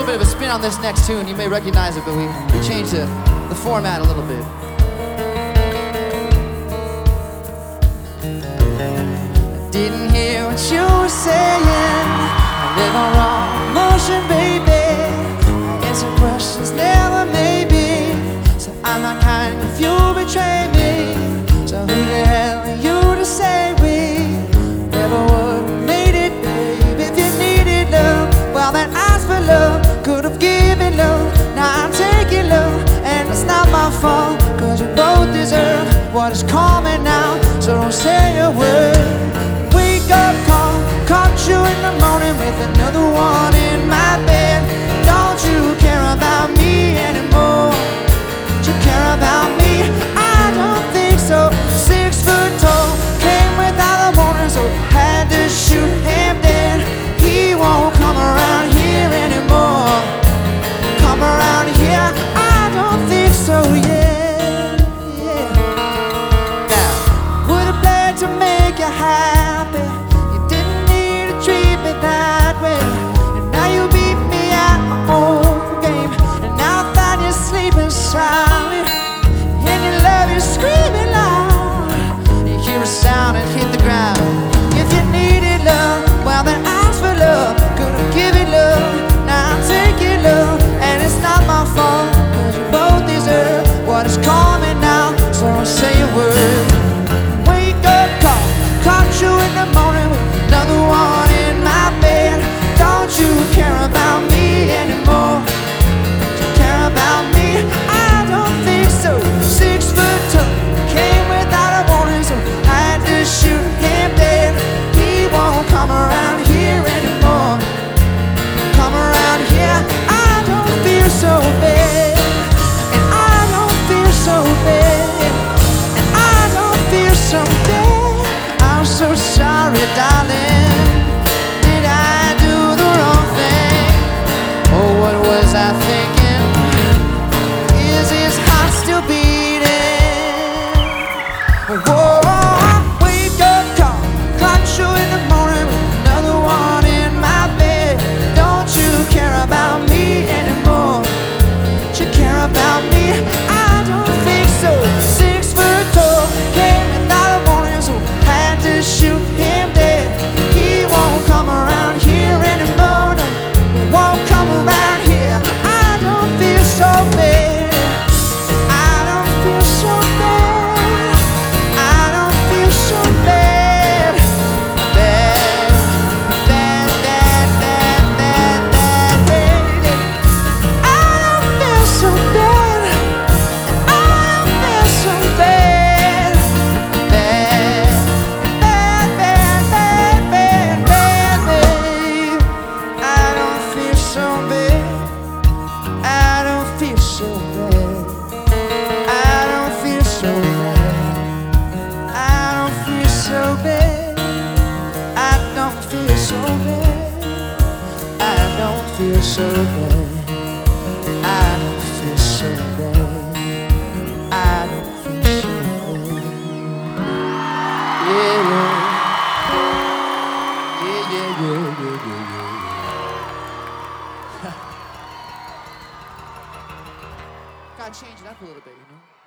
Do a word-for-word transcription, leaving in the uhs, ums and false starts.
bit of a spin on this next tune. You may recognize it, but we, we changed the, the format a little bit. I didn't hear what you were saying. I live on wrong motion, baby. I answer questions, never maybe. So I'm not kind if you betray me. So who the hell are you to say we never would have made it, babe? If you needed love, well then ask for love. Could have given love, now I'm taking love. And it's not my fault, cause we both deserve what is coming now. So don't say a word. Wake up call, caught you in the morning with another one in my bed. Don't you care about me anymore? Don't you care about me? I don't think so. Six foot tall, came without a warning, so had to shoot him dead. He won't come around here anymore. Come around here, I don't think so, yeah, yeah. Now, would have played to make you happy. You didn't need to treat me that way. And now you beat me at my own game. And now I find you sleeping silent, and your love is screaming loud. You hear a sound and hit the ground. If you needed love, well then ask for love. Could have given love, now I'm taking love. And it's not my fault, cause we both deserve what is coming now. So don't say a word. Wake up call, caught you in the morning with another one in my bed. Don't you care about me anymore? Don't you care about me? I don't think so. Six foot tall, came without a warning, so I had to shoot him dead. He won't come around here anymore. Come around here, I don't feel so bad. And I don't feel so bad. And I don't feel so bad. I'm so sorry, darling. Did I do the wrong thing? Oh, what was I thinking? Is his heart still beating? Whoa, wake up call, caught you in the morning with another one in my bed. Don't you care about me anymore? Don't you care about me? I don't think so. Six foot tall, came without a warning, so had to shoot him dead. He won't come around here anymore. No, he won't come around here. I don't feel so bad. I don't feel so bad. I don't feel so bad. Bad, bad, bad, bad, bad, bad, bad. I don't feel so bad. I don't feel so bad. Bad, bad, bad, bad, bad, bad, babe. I don't feel so bad. I don't feel so bad. I don't feel so bad. I don't feel so bad. I don't feel so bad. I don't feel so bad. I don't feel so bad. I don't feel so bad. Yeah, yeah. Yeah, yeah, yeah, yeah, yeah, yeah. Gotta change it up a little bit, you know?